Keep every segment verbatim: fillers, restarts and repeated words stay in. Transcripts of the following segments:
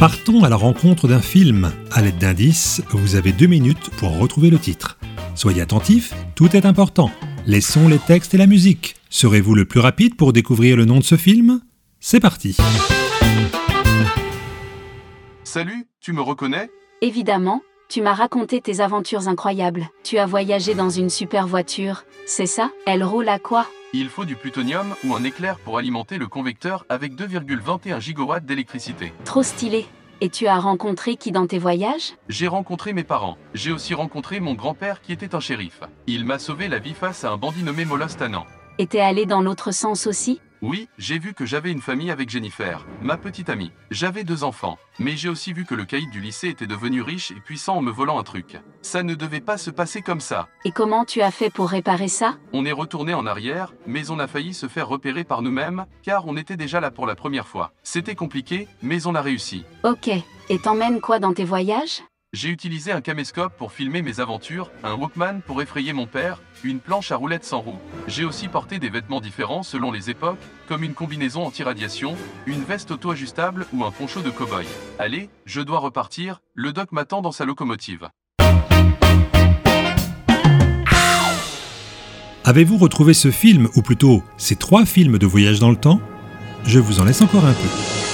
Partons à la rencontre d'un film. À l'aide d'indices, vous avez deux minutes pour en retrouver le titre. Soyez attentifs, tout est important. Les sons, les textes et la musique. Serez-vous le plus rapide pour découvrir le nom de ce film ? C'est parti. Salut, tu me reconnais ? Évidemment, tu m'as raconté tes aventures incroyables. Tu as voyagé dans une super voiture, c'est ça ? Elle roule à quoi ? Il faut du plutonium ou un éclair pour alimenter le convecteur avec deux virgule vingt et un gigawatts d'électricité. Trop stylé. Et tu as rencontré qui dans tes voyages ? J'ai rencontré mes parents. J'ai aussi rencontré mon grand-père qui était un shérif. Il m'a sauvé la vie face à un bandit nommé Molos Tanan. Et t'es allé dans l'autre sens aussi ? Oui, j'ai vu que j'avais une famille avec Jennifer, ma petite amie. J'avais deux enfants, mais j'ai aussi vu que le caïd du lycée était devenu riche et puissant en me volant un truc. Ça ne devait pas se passer comme ça. Et comment tu as fait pour réparer ça ? On est retourné en arrière, mais on a failli se faire repérer par nous-mêmes, car on était déjà là pour la première fois. C'était compliqué, mais on a réussi. Ok. Et t'emmènes quoi dans tes voyages ? J'ai utilisé un caméscope pour filmer mes aventures, un Walkman pour effrayer mon père, une planche à roulettes sans roue. J'ai aussi porté des vêtements différents selon les époques, comme une combinaison anti-radiation, une veste auto-ajustable ou un poncho de cow-boy. Allez, je dois repartir, le doc m'attend dans sa locomotive. Avez-vous retrouvé ce film, ou plutôt ces trois films de voyage dans le temps ? Je vous en laisse encore un peu.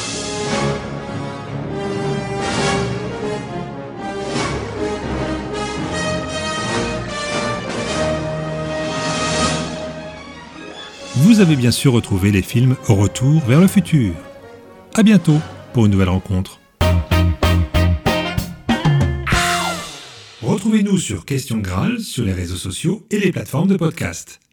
Vous avez bien sûr retrouvé les films Retour vers le futur. À bientôt pour une nouvelle rencontre. Retrouvez-nous sur Question Graal sur les réseaux sociaux et les plateformes de podcast.